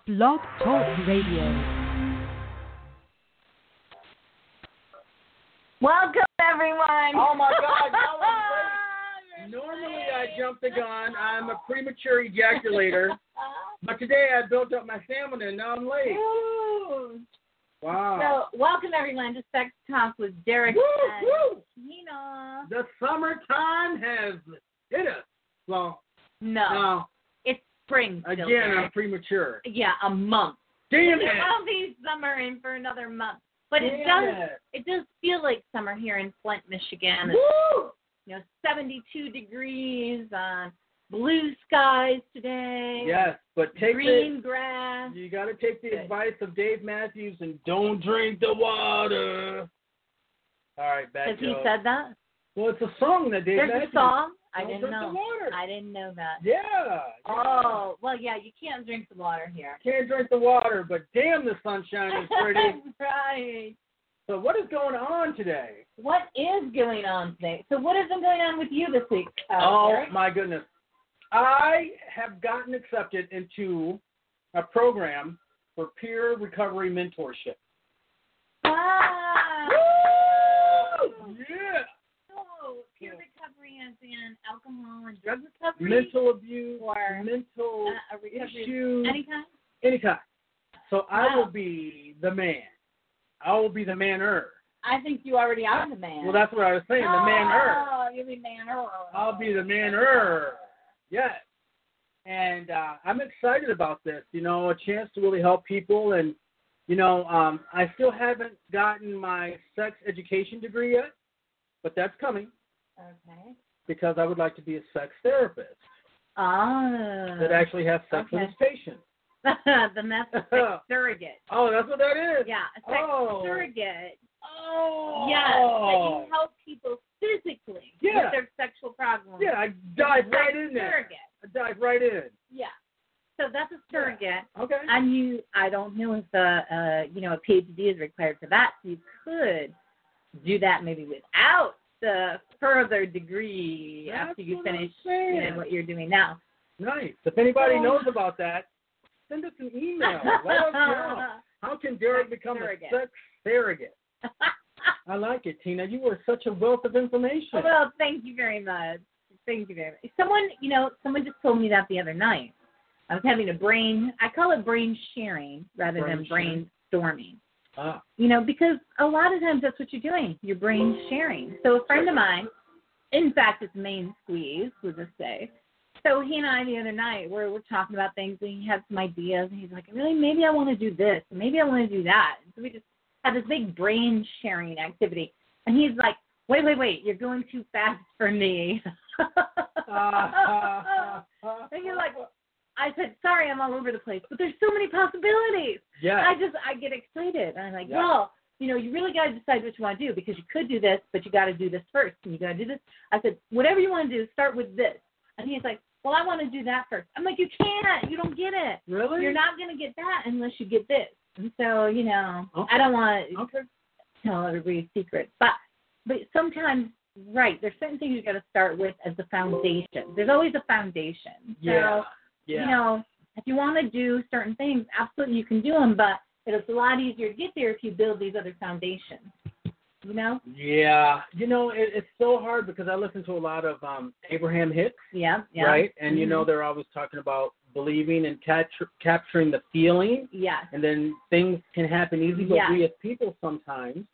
Blog Talk Radio. Welcome, everyone. Oh, my God. That was great. Normally, I jump the gun. I'm a premature ejaculator. But today, I built up my stamina, and now I'm late. Woo. Wow. So, welcome, everyone, to Sex Talk with Derek and Tina. The summertime has hit us. Well, No. It's spring still, again, Derek. I'm premature. Yeah, a month. Damn It it. will be summer in for another month. But Damn it does feel like summer here in Flint, Michigan. Woo! 72 degrees, blue skies today. Yes, but take green grass. You got to take the Good. advice of Dave Matthews and don't drink the water. All right, back Has he joke. said that? Well, it's a song that Dave There's Matthews. a song? I Don't didn't drink know. the water. I didn't know that. Yeah. Oh, well, yeah, you can't drink the water here. Can't drink the water, but damn, the sunshine is pretty. Right. So what is going on today? What is going on today? So what has been going on with you this week? Derek? My goodness. I have gotten accepted into a program for peer recovery mentorship. Wow. Woo! Yeah. So, peer recovery as in alcohol and drug recovery? Mental abuse, Or, mental a recovery issues, anytime? anytime. So I Wow. will be the man. I will be the man-er. I think you already are the man. Well, that's what I was saying, the man-er. Oh, you'll be man-er. I'll be the man-er. Yes. And I'm excited about this, a chance to really help people. And, I still haven't gotten my sex education degree yet, but that's coming Okay. because I would like to be a sex therapist Oh. that actually has sex with Okay. his patients. Then that's a sex surrogate. Oh, that's what that is? Yeah, a sex Oh. surrogate. Oh. Yes, that you help people physically Yeah. with their sexual problems. Yeah, I dive Sex right in there. surrogate. I dive right in. Yeah. So that's a surrogate. Okay. And I don't know if a PhD is required for that. So you could do that maybe without the further degree That's after you what I'm finish saying. what you're doing now. Nice. If anybody Oh. knows about that, send us an email. Let us know. How can Derek become surrogate. a sex surrogate? I like it, Tina. You are such a wealth of information. Well, thank you very much. Thank you very much. Someone just told me that the other night. I was having I call it brain sharing rather than brainstorming. Ah. Because a lot of times that's what you're doing. You're brain sharing. So a friend of mine, in fact, it's Main Squeeze, we'll just say. So he and I the other night, we're talking about things, and he had some ideas, and he's like, really, maybe I want to do this, and maybe I want to do that. And so we just had this big brain sharing activity. And he's like, wait, you're going too fast for me. And you're like, I said, sorry, I'm all over the place, but there's so many possibilities. Yeah. I get excited. And I'm like, Yeah. well, you really got to decide what you want to do, because you could do this, but you got to do this first, and you got to do this. I said, whatever you want to do, start with this. And he's like, well, I want to do that first. I'm like, you can't. You don't get it. Really? You're not going to get that unless you get this. And so, Okay. I don't want to Okay. tell everybody secrets. But sometimes, right, there's certain things you got to start with as the foundation. There's always a foundation. Yeah. So, Yeah. if you want to do certain things, absolutely you can do them, but it's a lot easier to get there if you build these other foundations. Yeah. It's so hard because I listen to a lot of Abraham Hicks. Yeah. Right? And, Mhm. they're always talking about believing and capturing the feeling. Yeah. And then things can happen easy, but Yeah. we as people sometimes,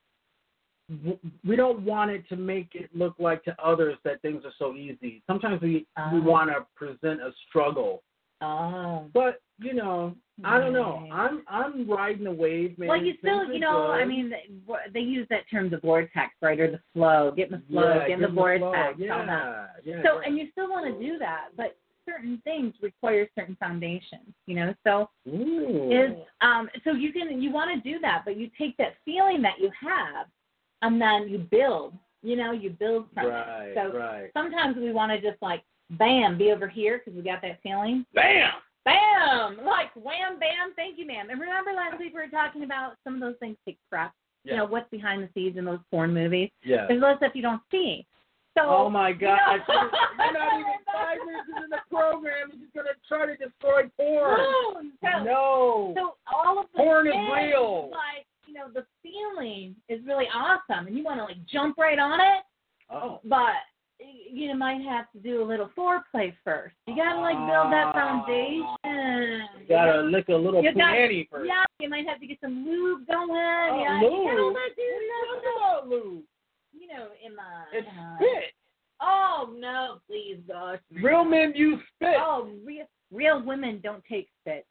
we don't want it to make it look like to others that things are so easy. Sometimes we want to present a struggle. Oh. But, I don't know. Right. I'm riding the wave, man. Well, you still, Things are I good. mean, they use that term, the vortex, right, or the flow. Get in the flow, Yeah, get in the vortex. flow. all that. Yeah. So, and you still want to do that, but certain things require certain foundations, So Ooh. so you want to do that, but you take that feeling that you have, and then you build. You build from Right, it. So right. sometimes we want to just bam, be over here because we got that feeling. Bam! Bam! Like wham, bam, thank you, ma'am. And remember last week we were talking about some of those things take prep. Yeah. What's behind the scenes in those porn movies. Yeah. There's a lot of stuff you don't see. So, Oh my God! You know, You're not even 5 minutes into the program. You're just gonna try to destroy porn. No. So all of the Porn is things, real. like, you know, the feeling is really awesome, and you want to like jump right on it. Oh. But you might have to do a little foreplay first. You gotta like build that foundation. You gotta lick a little You got- punani first. Yeah, you might have to get some lube going. Oh, Yeah, lube? you gotta let What are do you that. talking about, lube? You know, in my. It's spit. Oh no, please, gosh. Real men use spit. Oh, real women don't take spit.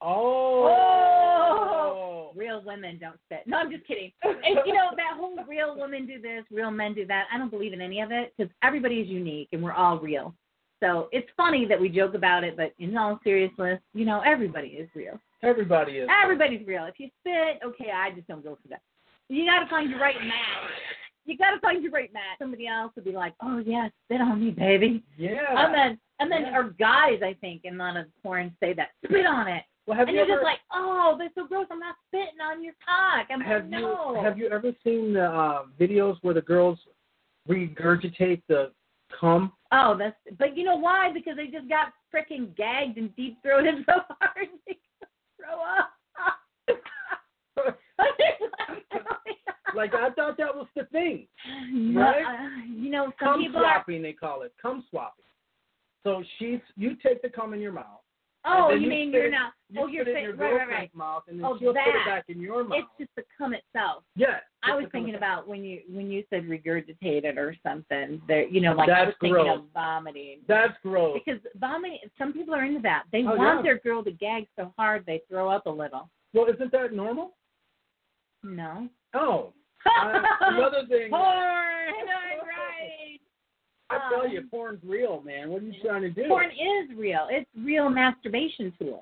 Oh. Real women don't spit. No, I'm just kidding. And, you know, that whole real women do this, real men do that, I don't believe in any of it because everybody is unique and we're all real. So it's funny that we joke about it, but in all seriousness, you know, everybody is real. Everybody is. Everybody's real. If you spit, okay, I just don't go for that. You got to find your right match. Somebody else would be like, oh, yeah, spit on me, baby. Yeah. And then our guys, I think, in a lot of porn say that, spit on it. Well, have And you you're ever, just like, oh, that's so gross. I'm not spitting on your cock. I'm like, no. Have you ever seen the videos where the girls regurgitate the cum? Oh, but you know why? Because they just got freaking gagged and deep-throated so hard they could throw up. Like, I thought that was the thing. Right? You know, some Cum people swapping, they call it. Cum swapping. So you take the cum in your mouth. Oh, and then you mean spit you're it- not? You Oh, you're spit it in your saying girlfriend's right. mouth, and then Oh, she'll put that. it back in your mouth. It's just the cum itself. Yeah. I was thinking about when you said regurgitated or something. There, you know, like I was That's thinking gross. of vomiting. That's gross. Because vomiting, some people are into that. They Oh, want yeah. their girl to gag so hard they throw up a little. Well, isn't that normal? No. Oh. Another thing. Porn, right? I tell you, porn's real, man. What are you trying to do? Porn is real. It's real masturbation tool.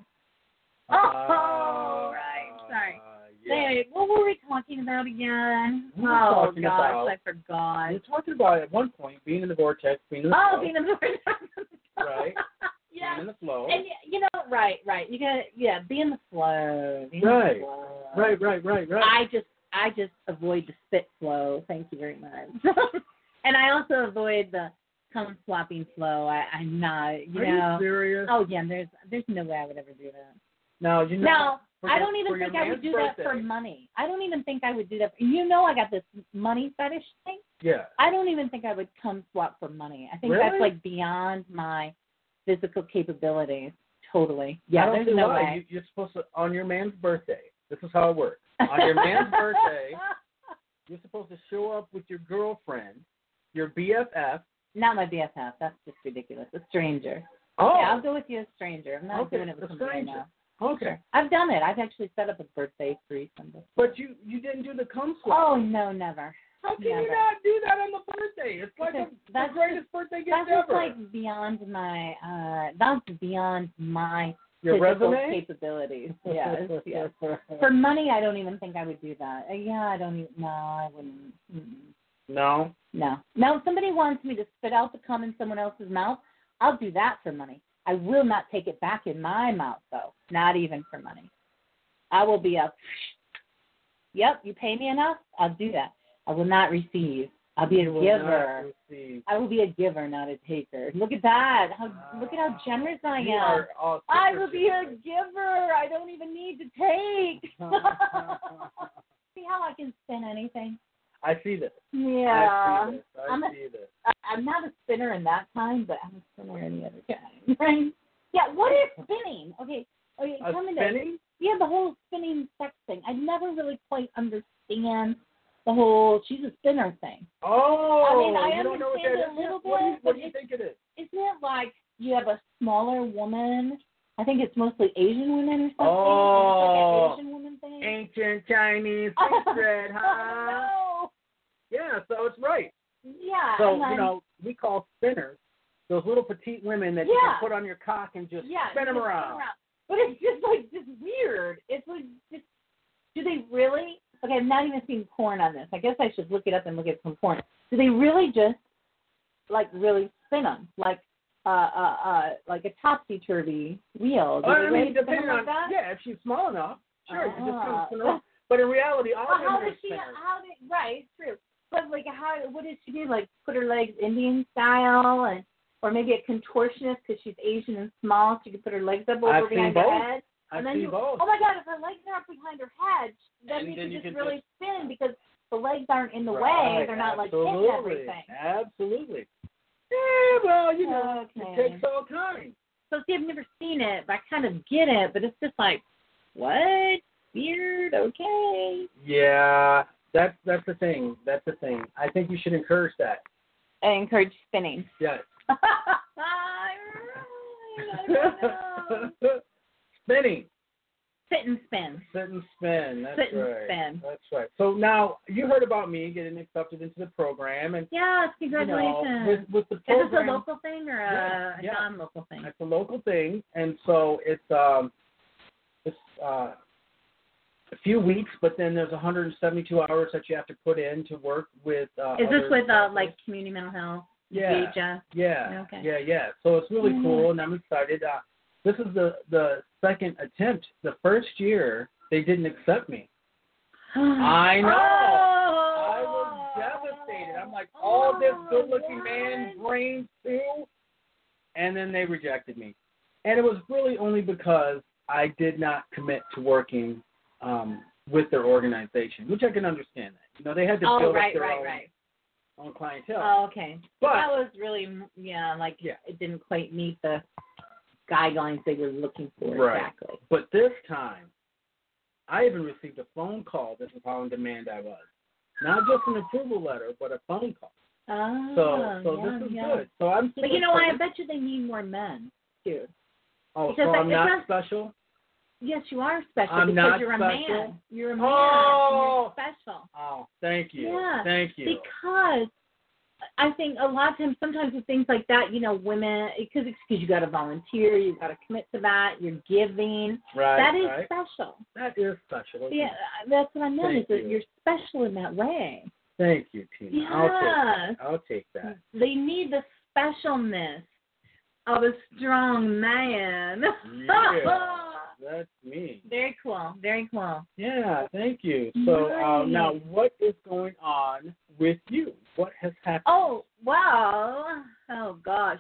Oh, right. Sorry. Yeah. Anyway, what were we talking about again? We were Oh, talking gosh, about- I forgot. We were talking about at one point being in the vortex, being in the flow. Being in the Right. Yeah. Being in the flow. And you know, right. You gotta, be in the flow. Be in Right. the flow. Right. I just avoid the spit flow. Thank you very much. And I also avoid the cum swapping flow. I'm not, Are you serious? Oh yeah, there's no way I would ever do that. No, you know. No, for I your- don't even for your think I would man's do that for birthday. money. I don't even think I would do that. You know, I got this money fetish thing. Yeah. I don't even think I would cum swap for money. I think Really? that's like beyond my physical capabilities. Totally. Yeah, I don't there's see no why. way. You're supposed to, on your man's birthday, this is how it works. On your man's birthday, you're supposed to show up with your girlfriend, your BFF. Not my BFF. That's just ridiculous. A stranger. Oh. Yeah, I'll go with you, a stranger. I'm not Okay, doing it with a somebody I stranger. know. Okay. I've done it. I've actually set up a birthday threesome before. But you didn't do the cum swap. Oh, no, never. How can you never. not do that on the birthday? It's like Because the that's greatest birthday gift That's just ever. like beyond my, that's beyond my Your physical resume? capabilities. Yes. For money, I don't even think I would do that. I wouldn't. No. No. Now, if somebody wants me to spit out the cum in someone else's mouth, I'll do that for money. I will not take it back in my mouth, though. Not even for money. I will be yep, you pay me enough, I'll do that. I will not receive. I'll be a giver. I will be a giver, not a taker. Look at that. Look at how generous I You am. are all I super will be a generous. giver. I don't even need to take. See how I can spin anything? I see this. Yeah. I see this. I'm not a spinner in that kind, but I'm a spinner in the other kind. Right? Yeah, what is spinning? Okay, A tell me this. spinning? Yeah, the whole spinning sex thing. I never really quite understand the whole she's a spinner thing. Oh, I mean, I you don't know what understand that it a is? little What bit, do but you think it is? Isn't it like you have a smaller woman? I think it's mostly Asian women or something. Oh. It's like an Asian woman thing. Ancient Chinese secret, huh? No. Yeah, so it's right. Yeah. So, and then, you know, we call spinners those little petite women that you Yeah. can put on your cock and just yeah, spin them just around. But it's just weird. It's like, do they really? Okay, I've not even seen porn on this. I guess I should look it up and look at some porn. Do they really just really spin them like a topsy-turvy wheel? Do they I really mean, spin depending them on, like that? yeah, if she's small enough, sure, you just kind Ah. of spin around. But in reality, all Well, women how are does she? spinners. Right, it's true. But like, what did she do? Like, put her legs Indian style, or maybe a contortionist because she's Asian and small. She could put her legs up over behind her head. I've seen both. Oh my God! If her legs are up behind her head, then you can just really spin because the legs aren't in the way. They're not like hitting everything. Absolutely. Yeah, well, it takes all time. So see, I've never seen it, but I kind of get it. But it's just like, what? Weird. Okay. Yeah, that's the thing. That's the thing. I think you should encourage that. I encourage spinning. Yes. Right. Spinning. Sit and spin. Sit and spin. That's Sit and right. spin. That's right. So now you heard about me getting accepted into the program, and yes, congratulations. With the program, is this a local thing or a non-local thing? It's a local thing, and so it's a few weeks, but then there's 172 hours that you have to put in to work with. Is this with like community mental health? Yeah. Yeah. Okay. Yeah. So it's really cool, and I'm excited. This is the second attempt. The first year, they didn't accept me. I know. I was devastated. I'm like, all this good-looking man, brains too, and then they rejected me. And it was really only because I did not commit to working with their organization, which I can understand that. They had to build up their own clientele. Oh, okay. But that was really, it didn't quite meet the guidelines they were looking for exactly. But this time, I even received a phone call. This is how in demand I was. Not just an approval letter, but a phone call. Oh, so this is good. So I'm. But you know what? I bet you they need more men too. Oh, because so I'm not special. Yes, you are special because you're special. A man. You're a man. Oh, and you're special. Oh, thank you. Yeah. Thank you. Because I think a lot of times, sometimes with things like that, women, because you got to volunteer, you got to commit to that, you're giving. Right. That is special. That is special. Yeah, that's what I meant. Is that you're special in that way. Thank you, Tina. Yeah. I'll take that. They need the specialness of a strong man. Yeah. That's me. Very cool. Very cool. Yeah, thank you. So now, what is going on with you? What has happened? Oh, well, oh gosh.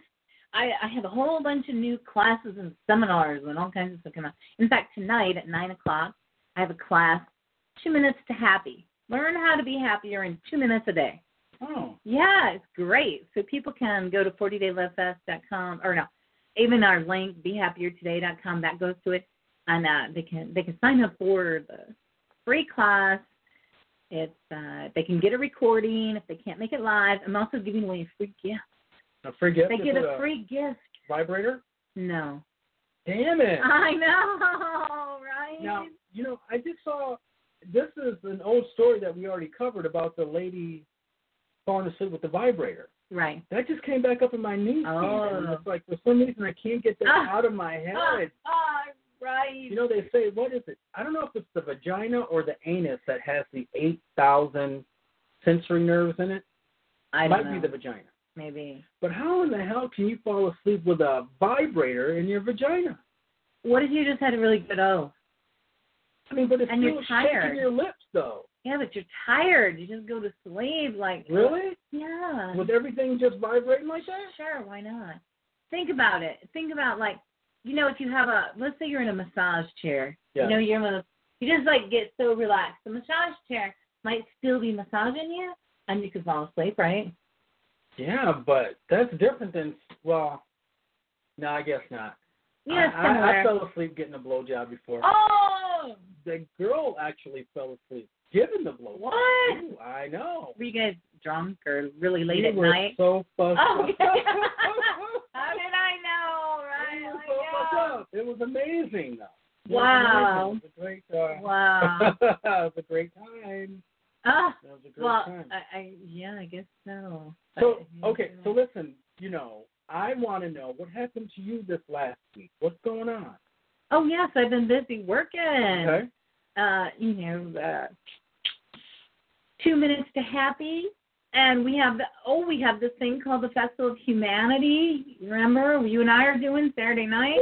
I have a whole bunch of new classes and seminars and all kinds of stuff coming out. In fact, tonight at 9 o'clock, I have a class, 2 Minutes to Happy. Learn how to be happier in 2 minutes a day. Oh. Yeah, it's great. So people can go to 40daylovefest.com, or no, even our link, BeHappierToday.com, that goes to it, and they can sign up for the free class. It's they can get a recording if they can't make it live. I'm also giving away a free gift. A free gift? They get a free gift. Vibrator? No. Damn it! I know, right? Now I just saw. This is an old story that we already covered about the lady falling asleep with the vibrator. Right. That just came back up in my news feed, and it's like for some reason I can't get that out of my head. Right. They say, what is it? I don't know if it's the vagina or the anus that has the 8,000 sensory nerves in it. It might be the vagina. Maybe. But how in the hell can you fall asleep with a vibrator in your vagina? What if you just had a really good O? I mean, but it's and still you're tired. shaking your lips, though. Yeah, but you're tired. You just go to sleep like. Really? Yeah. With everything just vibrating like that? Sure, why not? Think about it. Think about if you have let's say you're in a massage chair. Yeah. You just get so relaxed. The massage chair might still be massaging you, and you could fall asleep, right? Yeah, but that's different than no, I guess not. Yeah, I fell asleep getting a blowjob before. Oh! The girl actually fell asleep giving the blowjob. What? Ooh, I know. Were you guys drunk or really late at were night? So fucked up. Okay. How did I know, right? We were so fucked up. It was amazing, though. Wow. It was a great time. Wow. It was a great time. It was a great time. I guess so. So, okay, so listen, I want to know what happened to you this last week. What's going on? Oh, yes, I've been busy working. Okay. 2 Minutes to Happy, and we have this thing called the Festival of Humanity. Remember, you and I are doing Saturday night.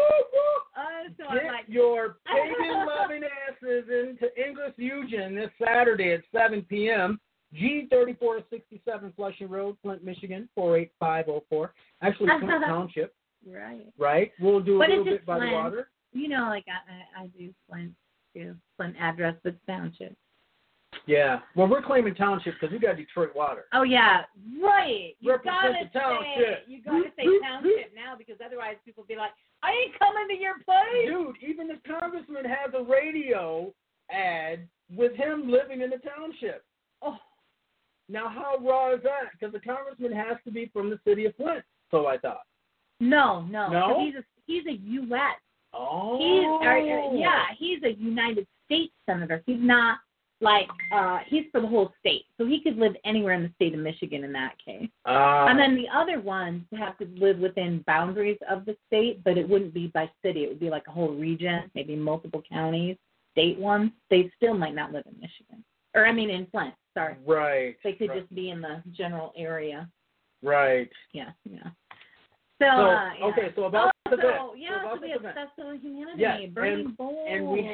Get your pagan-loving asses into English Fusion this Saturday at 7 p.m. G3467 Flushing Road, Flint, Michigan, 48504. Actually, Flint Township. Right. Right? We'll do a But little it's bit by the Flint. water. You know, like I do Flint too. Flint address, but township. Yeah. Well, we're claiming township because we got Detroit water. Oh yeah, right. You Represent the township. You gotta say township now because otherwise people will be like, I ain't coming to your place. Dude, even the congressman has a radio ad with him living in the township. Oh. Now, how raw is that? Because the congressman has to be from the city of Flint, so I thought. No. No? He's a U.S. Oh. He's a United States senator. He's not like he's for the whole state, so he could live anywhere in the state of Michigan in that case. And then the other ones have to live within boundaries of the state, but it wouldn't be by city. It would be like a whole region, maybe multiple counties. State ones, they still might not live in Michigan, or I mean in Flint. Sorry. Right. They could just be in the general area. Right. Yeah. So yeah. okay, so about the event. So we have Festival of Humanity, yes, Burning Bowl, and we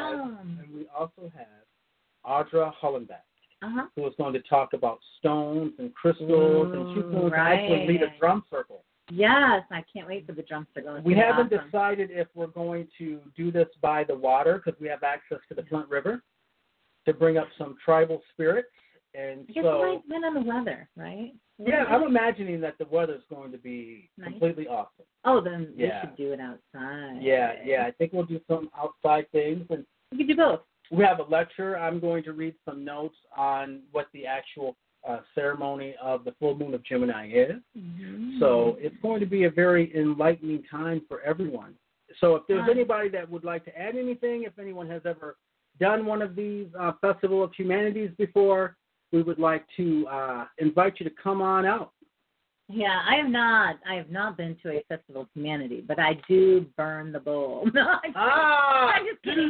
also have Audra Hollenbeck, who is going to talk about stones and crystals, and she's going to actually lead a drum circle. Yes, I can't wait for the drum circle. We haven't decided if we're going to do this by the water because we have access to the Flint River to bring up some tribal spirits. And I guess it might depend on the weather, right? Yeah, I'm imagining that the weather's going to be completely awesome. Oh, then we should do it outside. Yeah, I think we'll do some outside things. And we could do both. We have a lecture. I'm going to read some notes on what the actual ceremony of the full moon of Gemini is. Mm-hmm. So it's going to be a very enlightening time for everyone. So if there's anybody that would like to add anything, if anyone has ever done one of these Festival of Humanities before, we would like to invite you to come on out. Yeah, I have not been to a Festival of Humanity, but I do burn the bowl. I'm just kidding.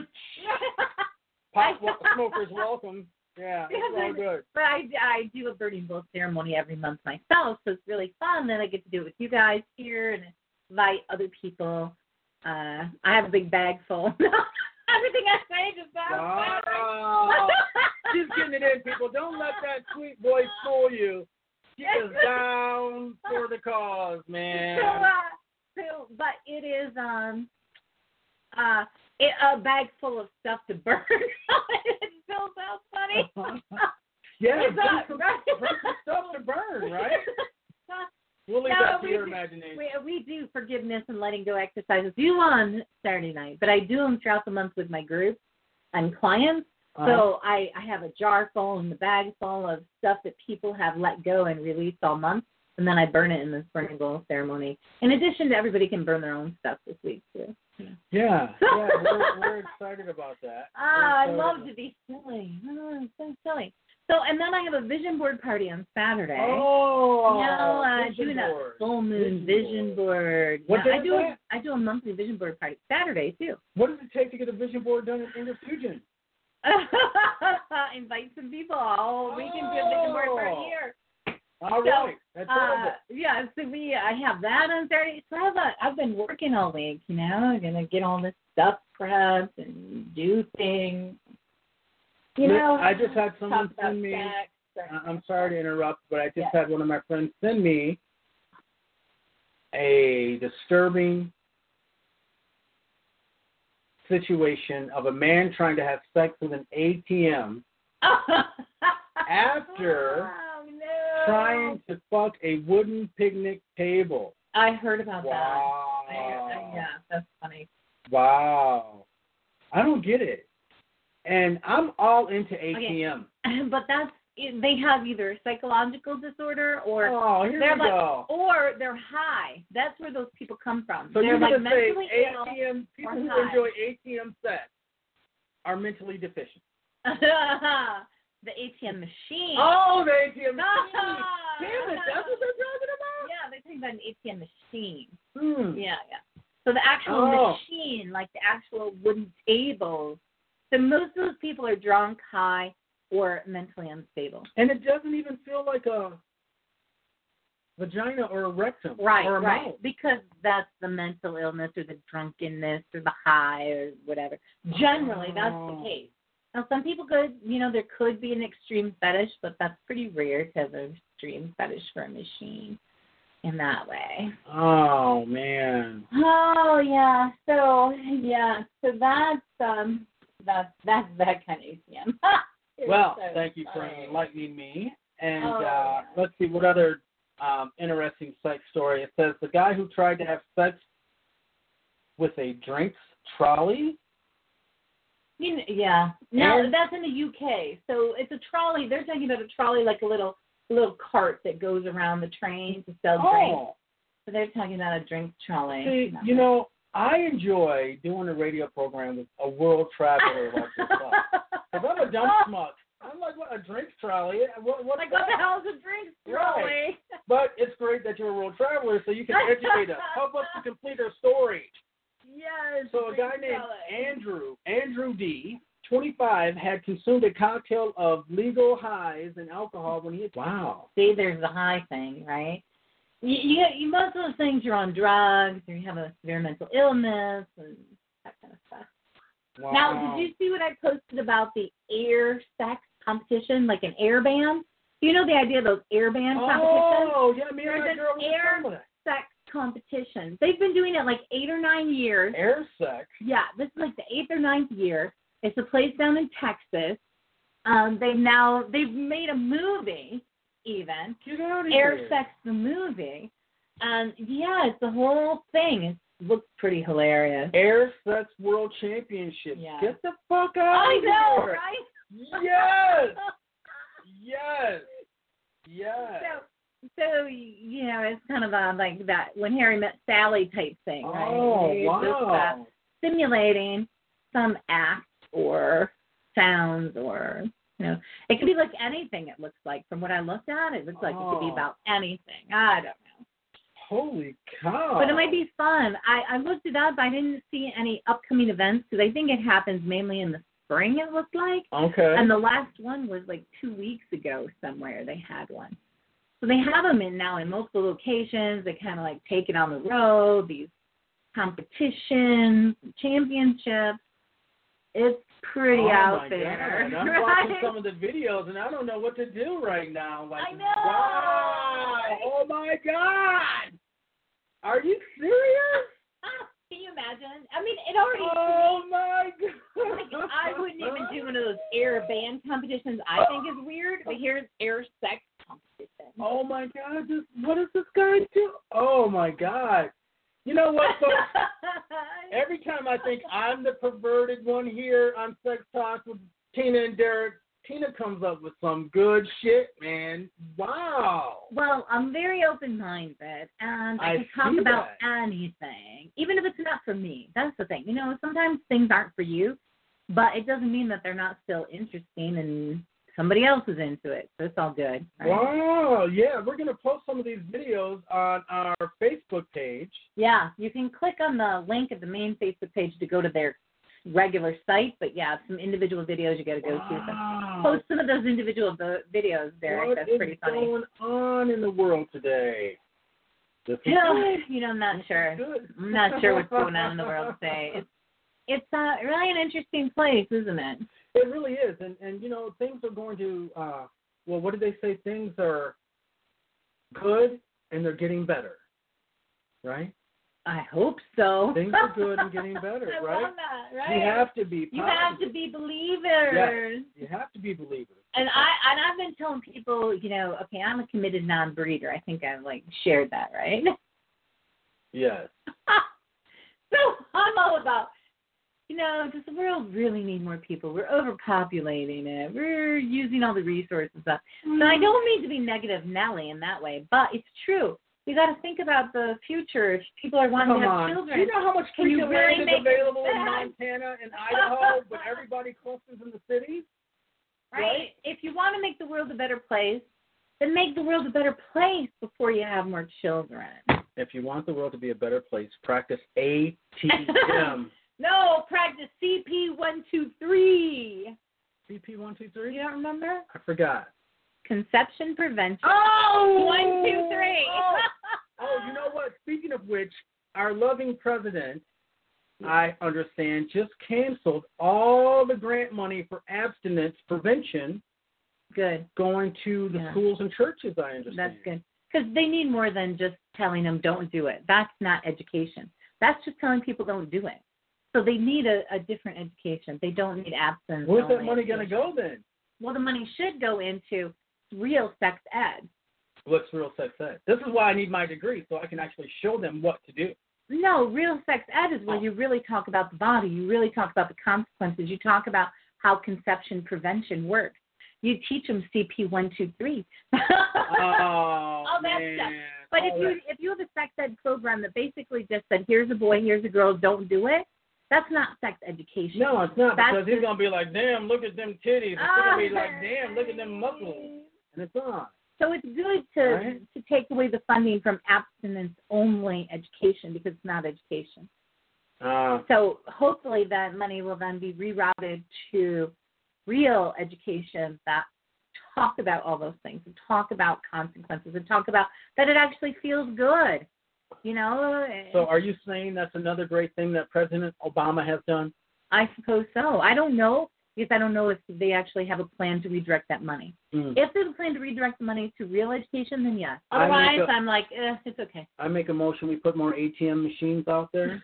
Pot smokers welcome. Yeah, it's all good. But I do a burning bowl ceremony every month myself, so it's really fun. Then I get to do it with you guys here and invite other people. I have a big bag full. Everything I say just sounds bad. She's getting it in, people. Don't let that sweet voice fool you. She is down for the cause, man. But it is a bag full of stuff to burn. It still sounds funny. Yeah, bring some stuff to burn, right? We'll leave that to your imagination. We do forgiveness and letting go exercises. Do on Saturday night, but I do them throughout the month with my group and clients. So I have a jar full and the bag full of stuff that people have let go and released all month, and then I burn it in this burning bowl ceremony. In addition to everybody can burn their own stuff this week too. Yeah, we're excited about that. I love to be silly. It's so silly. So, and then I have a vision board party on Saturday. Doing a full moon vision board. What day is that? I do a monthly vision board party Saturday too. What does it take to get a vision board done in Infusion? Invite some people. We can do a vision board party here. All right. That's all. So I have that on Saturday. So I've been working all week, I'm going to get all this stuff prepped and do things. I just had someone send me, I'm sorry to interrupt, but I just had one of my friends send me a disturbing situation of a man trying to have sex with an ATM after trying to fuck a wooden picnic table. I heard about that. Yeah, that's funny. Wow. I don't get it. And I'm all into ATM. Okay. But they have either a psychological disorder or or they're high. That's where those people come from. So they're you're mentally ill. People who enjoy ATM sex are mentally deficient. The ATM machine. Oh, the ATM machine. Damn it, that's what they're talking about? Yeah, they're talking about an ATM machine. Yeah. So the actual machine, like the actual wooden tables. So most of those people are drunk, high, or mentally unstable. And it doesn't even feel like a vagina or a rectum. Right, or a mouth. Because that's the mental illness or the drunkenness or the high or whatever. Generally, that's the case. Now, some people could, there could be an extreme fetish, but that's pretty rare to have an extreme fetish for a machine in that way. Oh, man. Oh, yeah. So that's that kind of ACM. Well, so thank you for funny. enlightening me. And yeah. let's see, what other interesting sex story? It says the guy who tried to have sex with a drinks trolley. Yeah. No, And- that's in the UK. So it's a trolley. They're talking about a trolley like a little cart that goes around the train to sell drinks. So they're talking about a drink trolley. See, I enjoy doing a radio program with a world traveler like yourself. Because I'm a dumb schmuck. I'm like, what, a drinks trolley? What the hell is a drink trolley? Right. But it's great that you're a world traveler so you can educate us. Help us to complete our story. Yes. So a guy named Andrew D., 25, had consumed a cocktail of legal highs and alcohol when he had... Wow. See, there's the high thing, right? You most of those things, you're on drugs or you have a severe mental illness and that kind of stuff. Wow. Now, did you see what I posted about the air sex competition, like an air band? Do you know the idea of those air band competitions? Oh, yeah, me and There's my an girl were air talking about sex competition. They've been doing it like 8 or 9 years. air sex. Yeah, this is like the 8th or 9th year. It's a place down in Texas. They've made a movie even. Get out of Air here. Sex the movie. It's the whole thing. It looks pretty hilarious. Air Sex World Championship. Yeah. Get the fuck out I of know, here. right? Yes. Yes. Yes. So it's kind of like that When Harry Met Sally type thing, right? Oh, You're just, wow. simulating some act or sounds or, it could be like anything it looks like. From what I looked at, it looks like it could be about anything. I don't know. Holy cow. But it might be fun. I looked it up. I didn't see any upcoming events because I think it happens mainly in the spring, it looked like. Okay. And the last one was like 2 weeks ago somewhere they had one. So they have them now in multiple locations. They kind of like take it on the road, these competitions, championships. It's pretty out my there. God. I'm right? watching some of the videos and I don't know what to do right now. Like, I know. Wow. Oh my God. Are you serious? Can you imagine? I mean, it already. Oh my God. Like, I wouldn't even do one of those air band competitions. I think is weird. But here's air sex competition. Oh my God. What does this guy do? Oh my God. You know what, folks? Every time I think I'm the perverted one here on Sex Talk with Tina and Derek, Tina comes up with some good shit, man. Wow. Well, I'm very open-minded, and I can talk see about that. anything, even if it's not for me. That's the thing. Sometimes things aren't for you, but it doesn't mean that they're not still interesting and somebody else is into it. So it's all good. Right? Wow. Yeah, we're going to post some of these videos on our Facebook page. Yeah, you can click on the link at the main Facebook page to go to their regular site, but some individual videos you got to go to. So post some of those individual videos, Derek. That's pretty funny. What is going on in the world today? This is I'm not sure. good. I'm not sure what's going on in the world today. It's really an interesting place, isn't it? It really is, and things are going to. What did they say? Things are good and they're getting better, right? I hope so. Things are good and getting better, I right? love that, right? You have to be. You have to be believers. Yes, you have to be believers. And I've been telling people, okay, I'm a committed non-breeder. I think I've shared that, right? Yes. So I'm all about, does the world really need more people? We're overpopulating it. We're using all the resources up. So I don't mean to be negative Nelly in that way, but it's true. You got to think about the future. If people are wanting to have children, do you know how much freaking land is available in sense? Montana and Idaho, but everybody clusters in the cities? Right? If you want to make the world a better place, then make the world a better place before you have more children. If you want the world to be a better place, practice ATM. No, practice CP123. CP123? You don't remember? I forgot. Conception prevention. Oh! 1, 2, 3. Oh, you know what? Speaking of which, our loving president I understand, just canceled all the grant money for abstinence prevention. Good. Going to the schools and churches, I understand. That's good. Because they need more than just telling them don't do it. That's not education. That's just telling people don't do it. So they need a different education. They don't need abstinence. Where's that money going to go then? Well, the money should go into real sex ed. What's real sex ed? This is why I need my degree, so I can actually show them what to do. No, real sex ed is where you really talk about the body. You really talk about the consequences. You talk about how conception prevention works. You teach them CP 1, 2, 3. All that stuff. But if you have a sex ed program that basically just said, here's a boy, here's a girl, don't do it, that's not sex education. No, it's not, because he's going to be like, damn, look at them titties. It's going to be like, damn, look at them muscles. And it's not. So it's good to take away the funding from abstinence-only education because it's not education. So hopefully that money will then be rerouted to real education that talk about all those things and talk about consequences and talk about that it actually feels good, you know. So are you saying that's another great thing that President Obama has done? I suppose so. I don't know, because I don't know if they actually have a plan to redirect that money. If there's a plan to redirect the money to real education, then yes. Otherwise, I'm like, it's okay. I make a motion we put more ATM machines out there.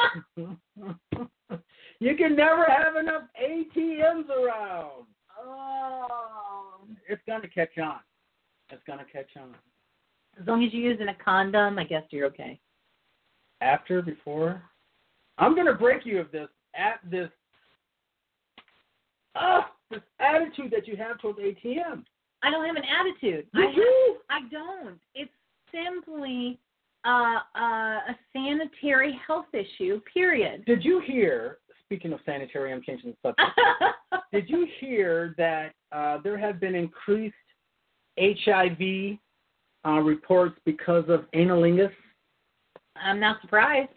You can never have enough ATMs around. Oh. It's going to catch on. It's going to catch on. As long as you're using a condom, I guess you're okay. After, before? I'm going to break you of this attitude that you have towards ATM. I don't have an attitude. I don't. It's simply a sanitary health issue, period. Did you hear, speaking of sanitary, I'm changing the subject. Did you hear that there have been increased HIV reports because of analingus? I'm not surprised.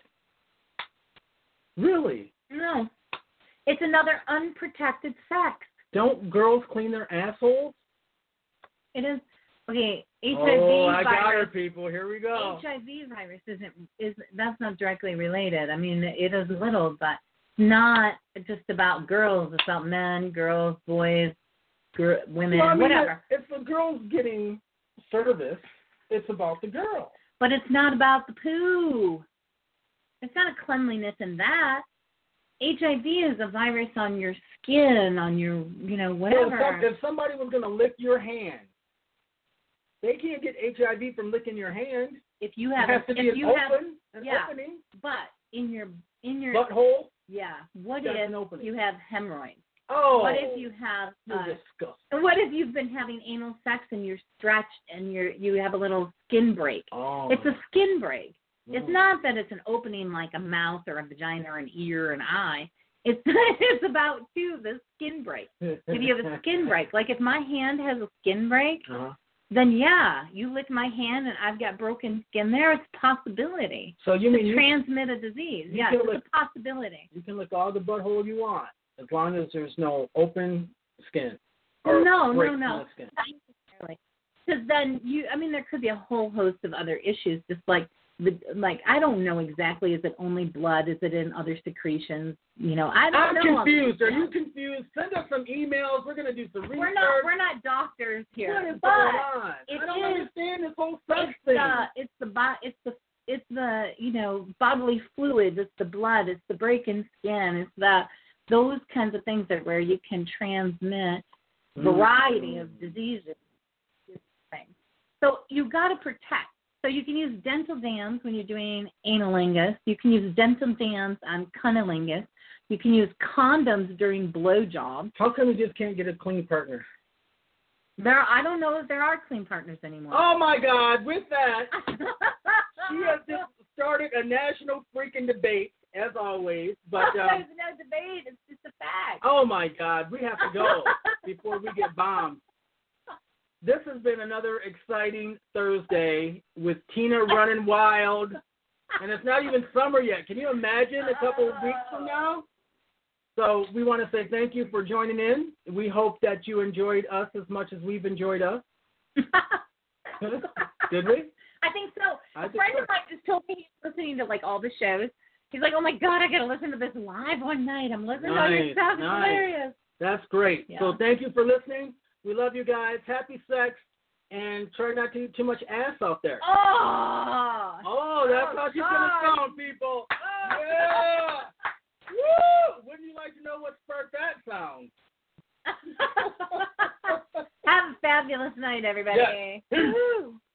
Really? No. It's another unprotected sex. Don't girls clean their assholes? It is. Okay, HIV I virus. got her, people. Here we go. HIV virus that's not directly related. I mean, it is a little, but not just about girls. It's about men, girls, boys, women, whatever. If the girl's getting service, it's about the girl. But it's not about the poo. It's not a cleanliness in that. HIV is a virus on your skin, on your, whatever. So if somebody was going to lick your hand, they can't get HIV from licking your hand. If you have, it has to be an opening. But in your butthole. Yeah. What if you have hemorrhoids? Oh. What if you have? You're disgusting. What if you've been having anal sex and you're stretched and you have a little skin break? Oh. It's a skin break. It's not that it's an opening like a mouth or a vagina or an ear or an eye. It's about the skin break. If you have a skin break, like if my hand has a skin break, then yeah, you lick my hand and I've got broken skin there. It's a possibility. So you mean transmit a disease? Yeah, it's a possibility. You can lick all the butthole you want as long as there's no open skin. No. Skin. Because then there could be a whole host of other issues, just like I don't know exactly. Is it only blood? Is it in other secretions? I don't know. I'm confused. Are you confused? Send us some emails. We're going to do some research. We're not doctors here. What is going on? I don't understand this whole sex thing. It's the bodily fluids. It's the blood. It's the breaking skin. It's those kinds of things where you can transmit variety of diseases. So you've got to protect. So you can use dental dams when you're doing analingus. You can use dental dams on cunnilingus. You can use condoms during blowjobs. How come you just can't get a clean partner? I don't know if there are clean partners anymore. Oh, my God. With that, she has just started a national freaking debate, as always. But there's no debate. It's just a fact. Oh, my God. We have to go before we get bombed. This has been another exciting Thursday with Tina running wild. And it's not even summer yet. Can you imagine a couple of weeks from now? So we want to say thank you for joining in. We hope that you enjoyed us as much as we've enjoyed us. Did we? I think so. A friend of mine just told me he's listening to all the shows. He's like, oh my God, I gotta listen to this live one night. I'm listening to your stuff. It's hilarious. That's great. Yeah. So thank you for listening. We love you guys. Happy sex, and try not to eat too much ass out there. Oh, that's how she's gonna sound, people. Yeah. Woo! Wouldn't you like to know what sparked that sound? Have a fabulous night, everybody. Yeah. Woo.